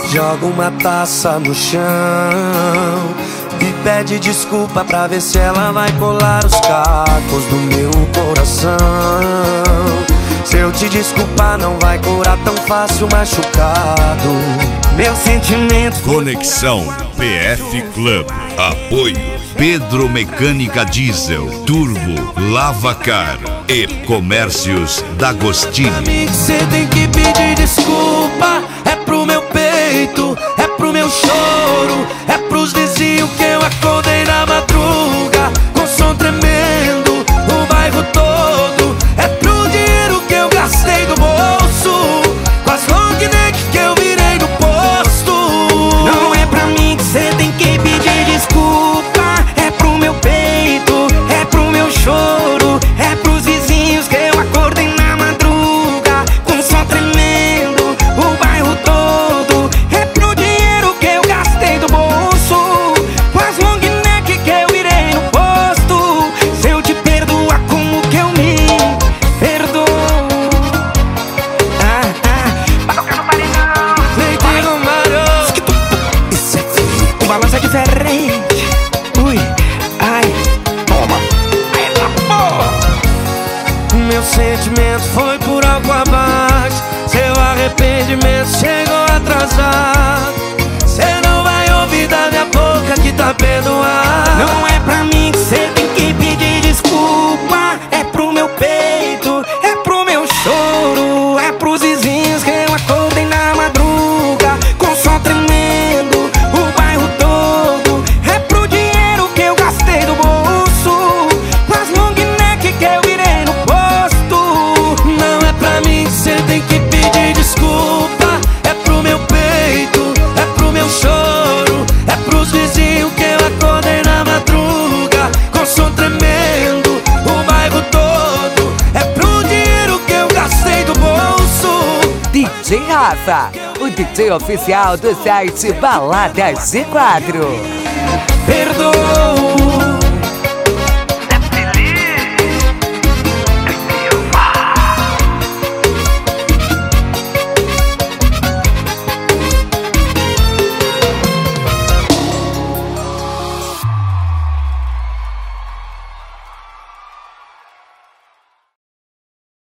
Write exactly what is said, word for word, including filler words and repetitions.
Joga uma taça no chão e pede desculpa pra ver se ela vai colar os cacos do meu coração. Se eu te desculpar não vai curar tão fácil machucado. Meu sentimento. Conexão P F Club. Apoio Pedro Mecânica Diesel, Turbo, Lavacar e Comércios D'Agostini. Cê tem que pedir desculpa. É pro meu peito, é pro meu choro, é pros vizinhos que eu acordei na madruga com som tremendo, o bairro todo. É pro dinheiro que eu gastei do bolso, com as long neck que eu virei no posto. Não é pra mim que cê tem que pedir desculpa. É pro meu peito, é pro meu choro, é pros vizinhos que eu acordei na madruga com som tremendo, o bairro todo. É pro dinheiro que eu gastei do bolso, com as long neck que eu virei no posto. Se eu te perdoar, como que eu me perdoo? Ah, ah, pra tocar no paredão, Leite Romário. Isso é frio, o balanço é diferente. Ui, ai, toma. Aí tá bom. Meu sentimento foi por água abaixo. Seu arrependimento chegou atrasado. Cê não vai ouvir da minha boca que tá perdoado. Não é pra mim que cê tem que pedir desculpa. É pro meu peito, é pro meu choro, é pros vizinhos que eu acordei na madruga com som tremendo, o bairro todo. É pro dinheiro que eu gastei do bolso, com as long neck que eu virei no posto. Não é pra mim que cê tem que pedir desculpa. É pro meu peito, é pro meu choro, é pros vizinhos que eu acordei na madruga com som tremendo, o bairro todo. É pro dinheiro que eu gastei do bolso. D J Rafa, o D J oficial do site Balada G quatro. Perdoa.